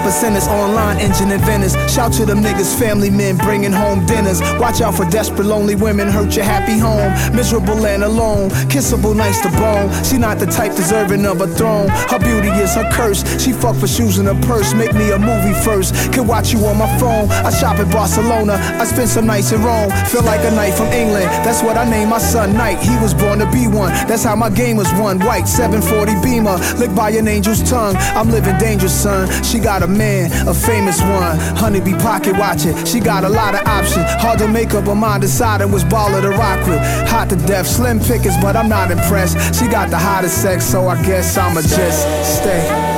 percenters, online engine inventors. Shout to them niggas, family men bringing home dinners. Watch out for desperate lonely women, hurt your happy home. Miserable and alone, kissable nice to bone. She not the type deserving of a throne. Her beauty is her curse. She fuck for shoes in her purse. Make me a movie first. Can watch you on my phone. I shop in Barcelona. I spend some nights in Rome. Feel like a knight from England. That's what I named my son Knight. He was born to be one. That's how my game was won. White 740 Beamer, licked by an angel's tongue. I'm living dangerous, son. She got a man, a famous one. Honeybee pocket watching. She got a lot of options. Hard to make up her mind deciding which baller to rock with. Hot to death, slim pickings, but I'm not impressed. She got the hottest sex, so I guess I'ma just stay.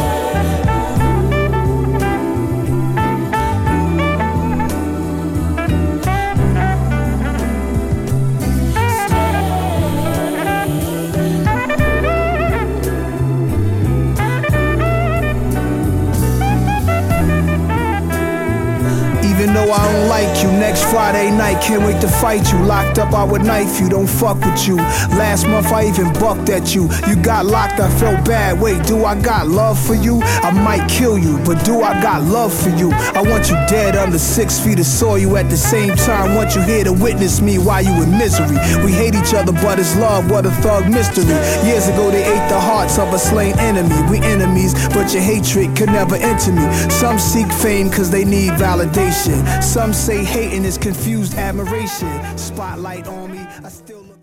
Even though I don't like you, next Friday night, can't wait to fight you. Locked up, I would knife you, don't fuck with you. Last month I even bucked at you. You got locked, I felt bad. Wait, do I got love for you? I might kill you, but do I got love for you? I want you dead under 6 feet of soil. At the same time, want you here to witness me while you in misery. We hate each other, but it's love, what a thug mystery. Years ago they ate the hearts of a slain enemy. We enemies, but your hatred could never enter me. Some seek fame cause they need validation. Some say hating is confused admiration. Spotlight on me, I still look